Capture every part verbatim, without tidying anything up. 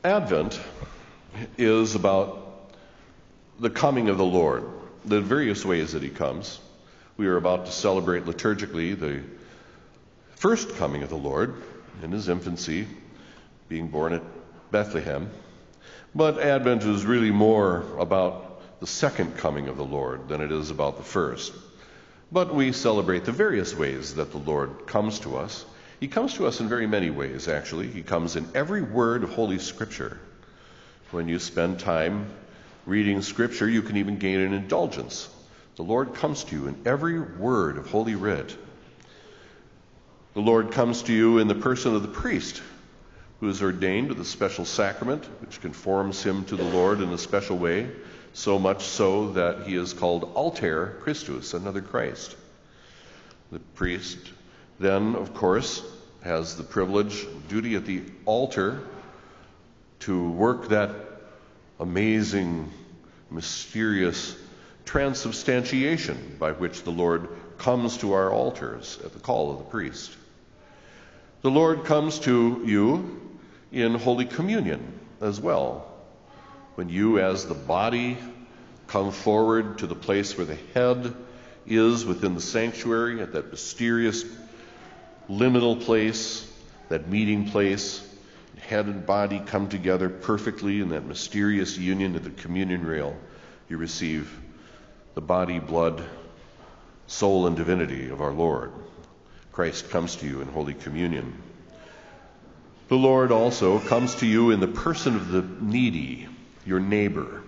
Advent is about the coming of the Lord, the various ways that he comes. We are about to celebrate liturgically the first coming of the Lord in his infancy, being born at Bethlehem. But Advent is really more about the second coming of the Lord than it is about the first. But we celebrate the various ways that the Lord comes to us. He comes to us in very many ways, actually. He comes in every word of Holy Scripture. When you spend time reading Scripture, you can even gain an indulgence. The Lord comes to you in every word of Holy Writ. The Lord comes to you in the person of the priest, who is ordained with a special sacrament, which conforms him to the Lord in a special way, so much so that he is called Alter Christus, another Christ. The priest then, of course, has the privilege, duty at the altar to work that amazing, mysterious transubstantiation by which the Lord comes to our altars at the call of the priest. The Lord comes to you in Holy Communion as well, when you as the body come forward to the place where the head is within the sanctuary, at that mysterious liminal place, that meeting place. Head and body come together perfectly in that mysterious union at the communion rail. You receive the body, blood, soul, and divinity of our Lord. Christ comes to you in Holy Communion. The Lord also comes to you in the person of the needy, your neighbor.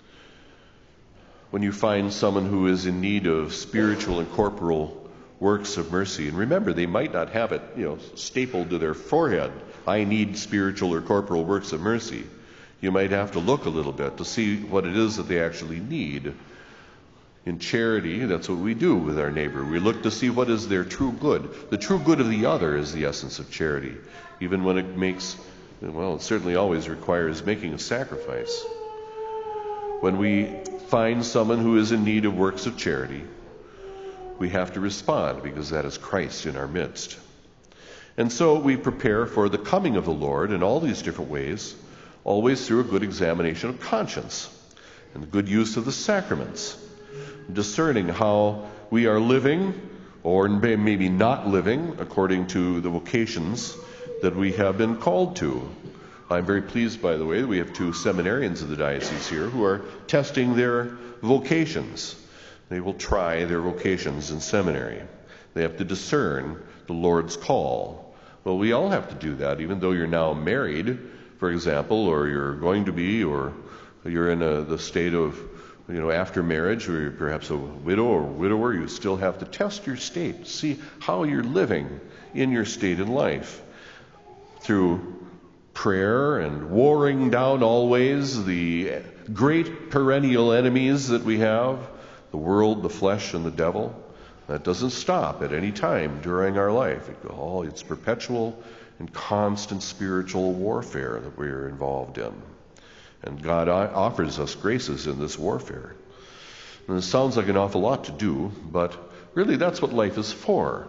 When you find someone who is in need of spiritual and corporal works of mercy, and remember, they might not have it, you know, stapled to their forehead, I need spiritual or corporal works of mercy. You might have to look a little bit to see what it is that they actually need. In charity, that's what we do with our neighbor. We look to see what is their true good. The true good of the other is the essence of charity, even when it makes, well, it certainly always requires making a sacrifice. When we find someone who is in need of works of charity, we have to respond, because that is Christ in our midst. And so we prepare for the coming of the Lord in all these different ways, always through a good examination of conscience and the good use of the sacraments, discerning how we are living or maybe not living according to the vocations that we have been called to. I'm very pleased, by the way, that we have two seminarians of the diocese here who are testing their vocations. They will try their vocations in seminary. They have to discern the Lord's call. Well, we all have to do that, even though you're now married, for example, or you're going to be, or you're in a, the state of, you know, after marriage, or you're perhaps a widow or widower. You still have to test your state, see how you're living in your state in life through prayer and warring down always the great perennial enemies that we have, the world, the flesh, and the devil. That doesn't stop at any time during our life. It, oh, it's perpetual and constant spiritual warfare that we are involved in. And God offers us graces in this warfare. And it sounds like an awful lot to do, but really that's what life is for.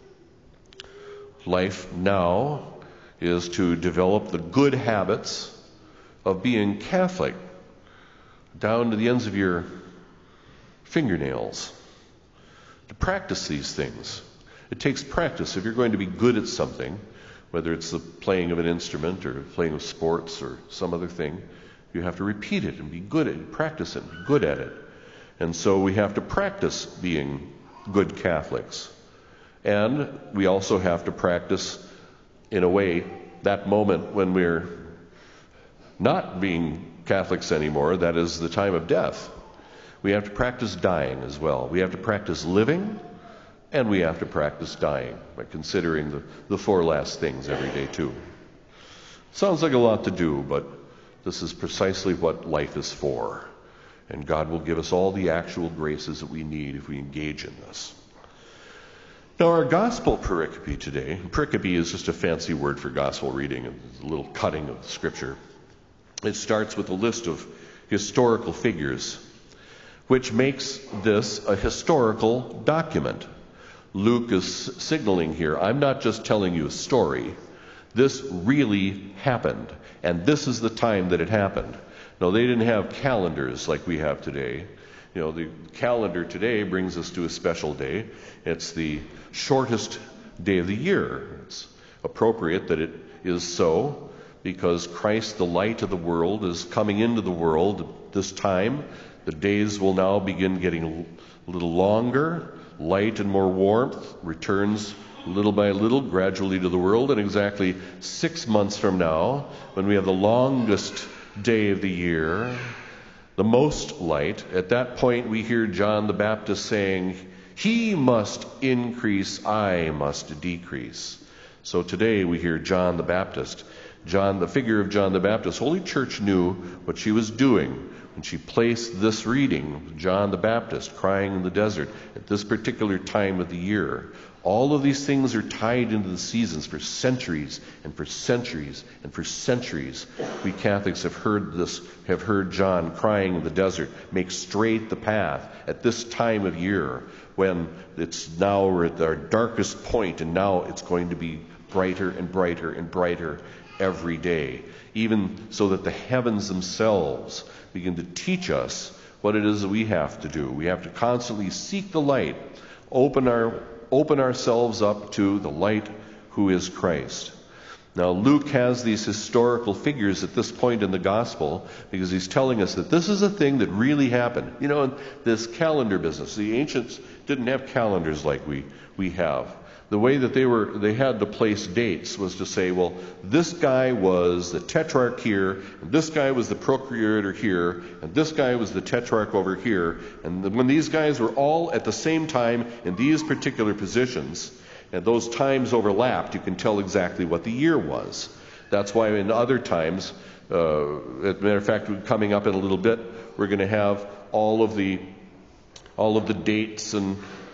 Life now is to develop the good habits of being Catholic down to the ends of your fingernails. To practice these things. It takes practice. If you're going to be good at something, whether it's the playing of an instrument or playing of sports or some other thing, you have to repeat it and be good at it, practice it, be good at it. And so we have to practice being good Catholics. And we also have to practice, in a way, that moment when we're not being Catholics anymore, that is the time of death. We have to practice dying as well. We have to practice living, and we have to practice dying by considering the, the four last things every day too. Sounds like a lot to do, but this is precisely what life is for. And God will give us all the actual graces that we need if we engage in this. Now, our gospel pericope today, pericope is just a fancy word for gospel reading, a little cutting of Scripture. It starts with a list of historical figures, which makes this a historical document. Luke is signaling here, I'm not just telling you a story. This really happened, and this is the time that it happened. No, they didn't have calendars like we have today. You know, the calendar today brings us to a special day. It's the shortest day of the year. It's appropriate that it is so, because Christ, the light of the world, is coming into the world at this time. The days will now begin getting a little longer. Light and more warmth returns little by little, gradually to the world. And exactly six months from now, when we have the longest day of the year, the most light, at that point we hear John the Baptist saying, "He must increase, I must decrease." So today we hear John the Baptist. John, the figure of John the Baptist. Holy Church knew what she was doing when she placed this reading, John the Baptist crying in the desert, at this particular time of the year. All of these things are tied into the seasons for centuries and for centuries and for centuries. We Catholics have heard this, have heard John crying in the desert, "Make straight the path," at this time of year when it's now we're at our darkest point, and now it's going to be brighter and brighter and brighter every day, even so that the heavens themselves begin to teach us what it is that we have to do. We have to constantly seek the light, open our open ourselves up to the light who is Christ. Now, Luke has these historical figures at this point in the gospel because he's telling us that this is a thing that really happened. You know, in this calendar business, the ancients didn't have calendars like we we have. The way that they were, they had to place dates was to say, well, this guy was the tetrarch here, and this guy was the procurator here, and this guy was the tetrarch over here. And when these guys were all at the same time in these particular positions, and those times overlapped, you can tell exactly what the year was. That's why in other times, uh, as a matter of fact, coming up in a little bit, we're going to have all of the all of the dates and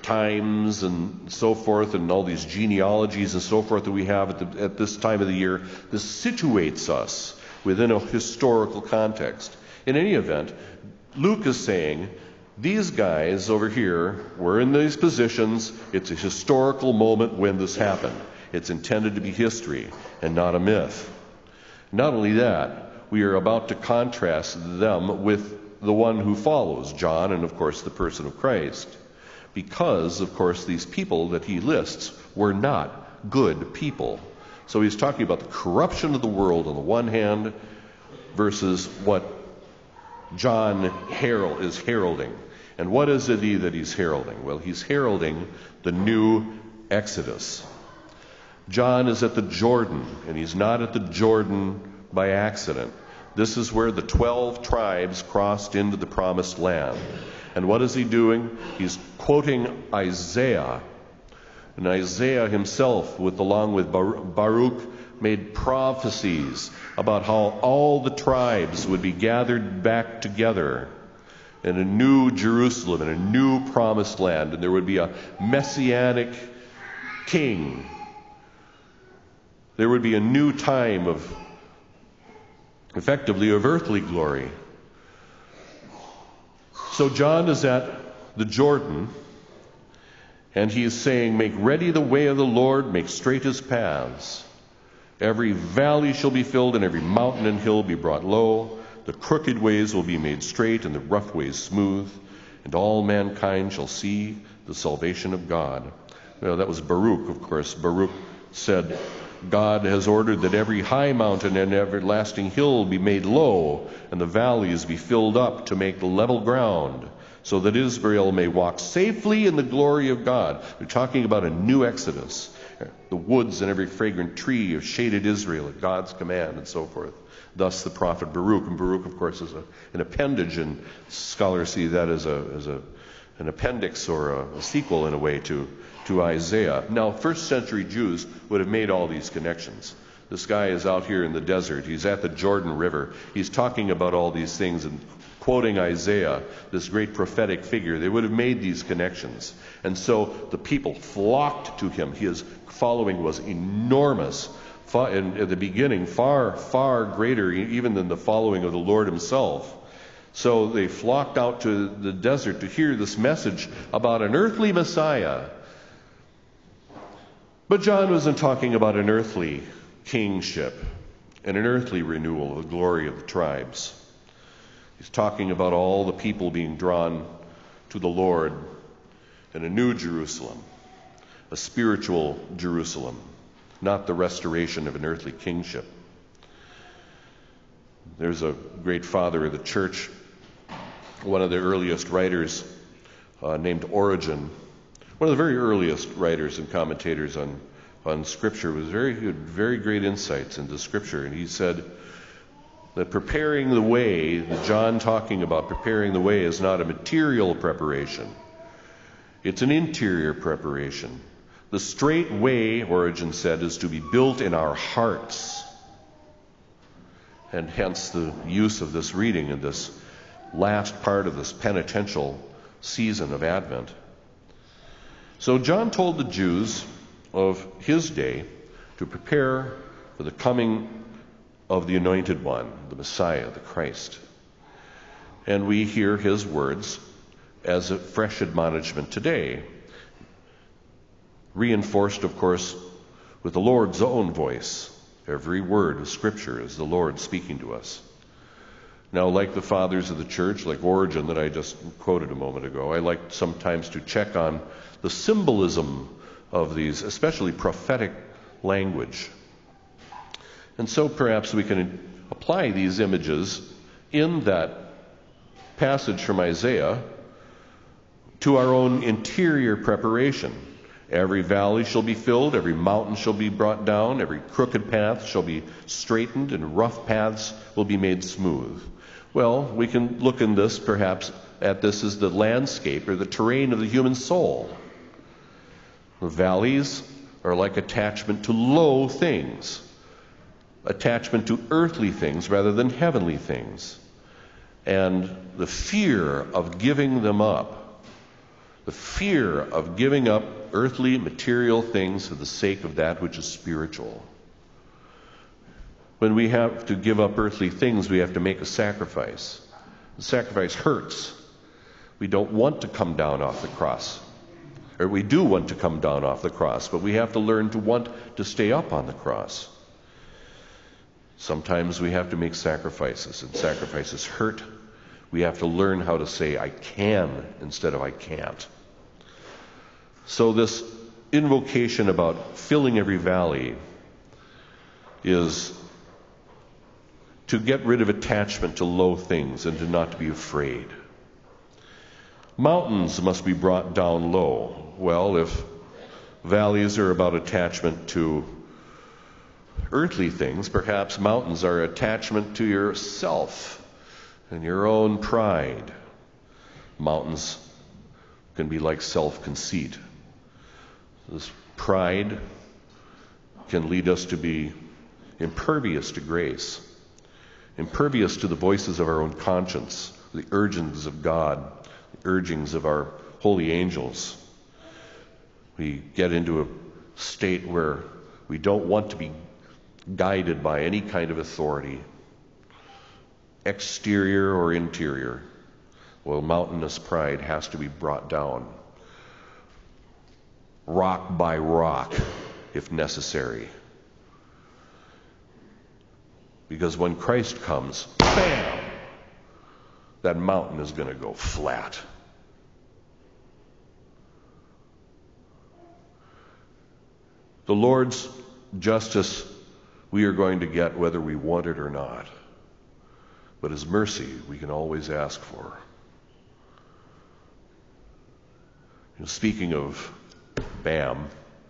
times and so forth, and all these genealogies and so forth that we have at, the, at this time of the year. This situates us within a historical context. In any event, Luke is saying, these guys over here were in these positions. It's a historical moment when this happened. It's intended to be history and not a myth. Not only that, we are about to contrast them with the one who follows, John, and of course the person of Christ. Because, of course, these people that he lists were not good people. So he's talking about the corruption of the world on the one hand versus what John herald is heralding. And what is it he, that he's heralding? Well, he's heralding the new Exodus. John is at the Jordan, and he's not at the Jordan by accident. This is where the twelve tribes crossed into the promised land. And what is he doing? He's quoting Isaiah. And Isaiah himself, with along with Baruch, made prophecies about how all the tribes would be gathered back together in a new Jerusalem, in a new promised land, and there would be a messianic king. There would be a new time of, effectively, of earthly glory. So John is at the Jordan, and he is saying, "Make ready the way of the Lord, make straight his paths. Every valley shall be filled, and every mountain and hill be brought low. The crooked ways will be made straight, and the rough ways smooth, and all mankind shall see the salvation of God." Well, that was Baruch, of course. Baruch said, God has ordered that every high mountain and everlasting hill be made low, and the valleys be filled up to make level ground, so that Israel may walk safely in the glory of God. We're talking about a new Exodus. The woods and every fragrant tree have shaded Israel at God's command, and so forth. Thus the prophet Baruch. And Baruch, of course, is a, an appendage, and scholars see that as a, as a an appendix or a, a sequel in a way to, to Isaiah. Now, first century Jews would have made all these connections. This guy is out here in the desert. He's at the Jordan River. He's talking about all these things and quoting Isaiah, this great prophetic figure. They would have made these connections. And so the people flocked to him. His following was enormous. In, at the beginning, far, far greater even than the following of the Lord himself. So they flocked out to the desert to hear this message about an earthly Messiah. But John wasn't talking about an earthly kingship and an earthly renewal of the glory of the tribes. He's talking about all the people being drawn to the Lord in a new Jerusalem, a spiritual Jerusalem, not the restoration of an earthly kingship. There's a great father of the church, one of the earliest writers uh, named Origen. One of the very earliest writers and commentators on, on Scripture was very good, very great insights into Scripture. And he said that preparing the way, that John talking about preparing the way, is not a material preparation. It's an interior preparation. The straight way, Origen said, is to be built in our hearts. And hence the use of this reading in this last part of this penitential season of Advent. So John told the Jews of his day to prepare for the coming of the Anointed One, the Messiah, the Christ. And we hear his words as a fresh admonishment today, reinforced, of course, with the Lord's own voice. Every word of Scripture is the Lord speaking to us. Now, like the fathers of the church, like Origen that I just quoted a moment ago, I like sometimes to check on the symbolism of these, especially prophetic language. And so perhaps we can apply these images in that passage from Isaiah to our own interior preparation. Every valley shall be filled, every mountain shall be brought down, every crooked path shall be straightened, and rough paths will be made smooth. Well, we can look in this, perhaps, at this as the landscape or the terrain of the human soul. The valleys are like attachment to low things, attachment to earthly things rather than heavenly things. And the fear of giving them up, the fear of giving up earthly material things for the sake of that which is spiritual. When we have to give up earthly things, we have to make a sacrifice. The sacrifice hurts. We don't want to come down off the cross. Or we do want to come down off the cross, but we have to learn to want to stay up on the cross. Sometimes we have to make sacrifices, and sacrifices hurt. We have to learn how to say, I can, instead of I can't. So this invocation about filling every valley is to get rid of attachment to low things and to not be afraid. Mountains must be brought down low. Well, if valleys are about attachment to earthly things, perhaps mountains are attachment to yourself and your own pride. Mountains can be like self-conceit. This pride can lead us to be impervious to grace, impervious to the voices of our own conscience, the urgings of God, the urgings of our holy angels. We get into a state where we don't want to be guided by any kind of authority, exterior or interior. Well, mountainous pride has to be brought down, rock by rock, if necessary. Because when Christ comes, bam, that mountain is going to go flat. The Lord's justice we are going to get whether we want it or not. But His mercy we can always ask for. You know, speaking of bam,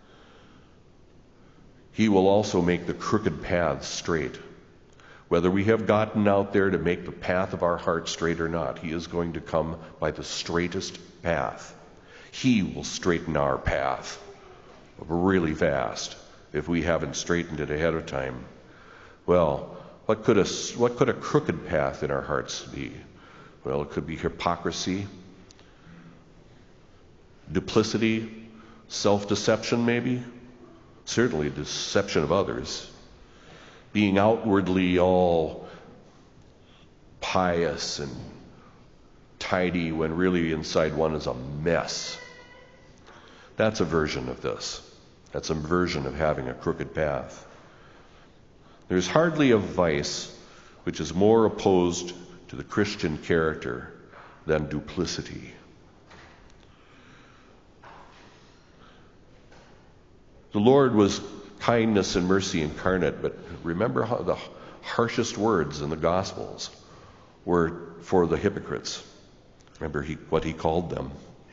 He will also make the crooked paths straight. Whether we have gotten out there to make the path of our heart straight or not, He is going to come by the straightest path. He will straighten our path really fast if we haven't straightened it ahead of time. Well, what could a, what could a crooked path in our hearts be? Well, it could be hypocrisy, duplicity, self-deception maybe, certainly deception of others, being outwardly all pious and tidy when really inside one is a mess. That's a version of this. That's a version of having a crooked path. There's hardly a vice which is more opposed to the Christian character than duplicity. The Lord was kindness and mercy incarnate, but remember how the harshest words in the Gospels were for the hypocrites. Remember he, what he called them.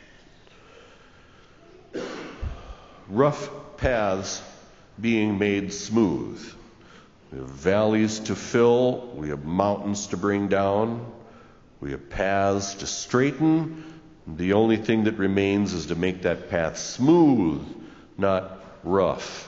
Rough paths being made smooth. We have valleys to fill. We have mountains to bring down. We have paths to straighten. The only thing that remains is to make that path smooth, not rough.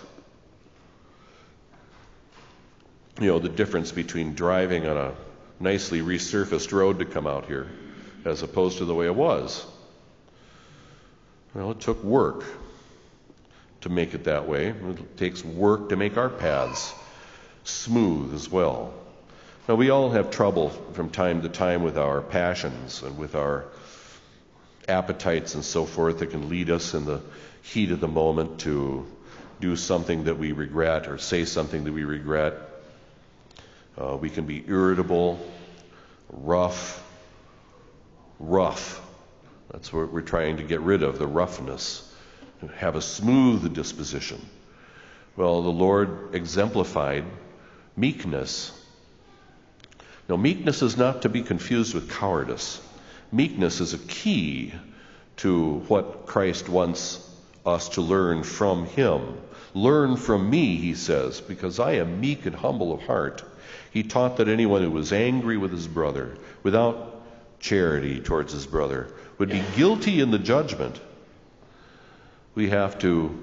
You know, the difference between driving on a nicely resurfaced road to come out here as opposed to the way it was. Well, it took work to make it that way. It takes work to make our paths smooth as well. Now, we all have trouble from time to time with our passions and with our appetites and so forth that can lead us in the heat of the moment to do something that we regret or say something that we regret. Uh, we can be irritable, rough, rough. That's what we're trying to get rid of, the roughness. Have a smooth disposition. Well, the Lord exemplified meekness. Now, meekness is not to be confused with cowardice. Meekness is a key to what Christ wants us to learn from Him. Learn from me, He says, because I am meek and humble of heart. He taught that anyone who was angry with his brother, without charity towards his brother, would be guilty in the judgment. We have to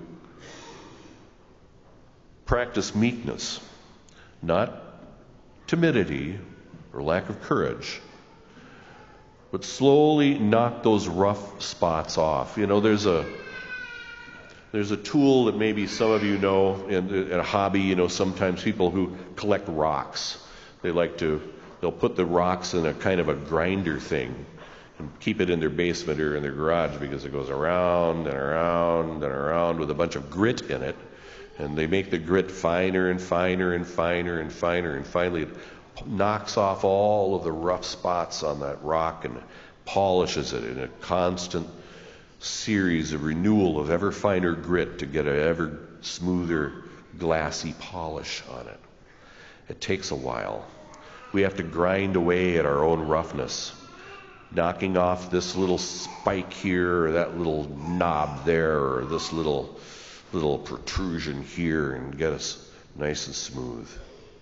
practice meekness, not timidity or lack of courage, but slowly knock those rough spots off. You know, there's a there's a tool that maybe some of you know in, in a hobby. You know, sometimes people who collect rocks, they like to, they'll put the rocks in a kind of a grinder thing and keep it in their basement or in their garage because it goes around and around and around with a bunch of grit in it. And they make the grit finer and finer and finer and finer, and finally it knocks off all of the rough spots on that rock and polishes it in a constant series of renewal of ever finer grit to get an ever smoother, glassy polish on it. It takes a while. We have to grind away at our own roughness, knocking off this little spike here or that little knob there or this little little protrusion here and get us nice and smooth.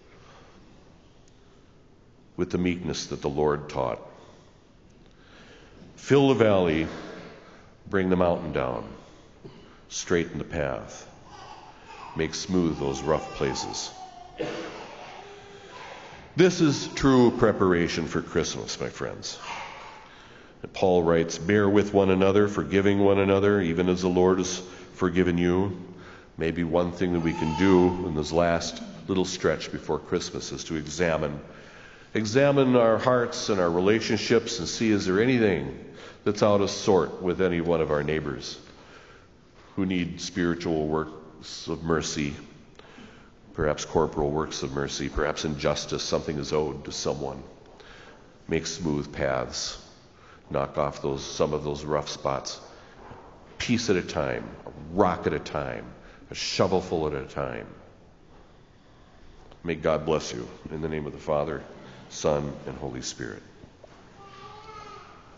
With the meekness that the Lord taught. Fill the valley, bring the mountain down, straighten the path, make smooth those rough places. This is true preparation for Christmas, my friends. And Paul writes, bear with one another, forgiving one another, even as the Lord has forgiven you. Maybe one thing that we can do in this last little stretch before Christmas is to examine examine our hearts and our relationships and see, is there anything that's out of sort with any one of our neighbors who need spiritual works of mercy, perhaps corporal works of mercy, perhaps injustice, something is owed to someone. Make smooth paths. Knock off those some of those rough spots. Piece at a time, a rock at a time, a shovelful at a time. May God bless you in the name of the Father, Son, and Holy Spirit.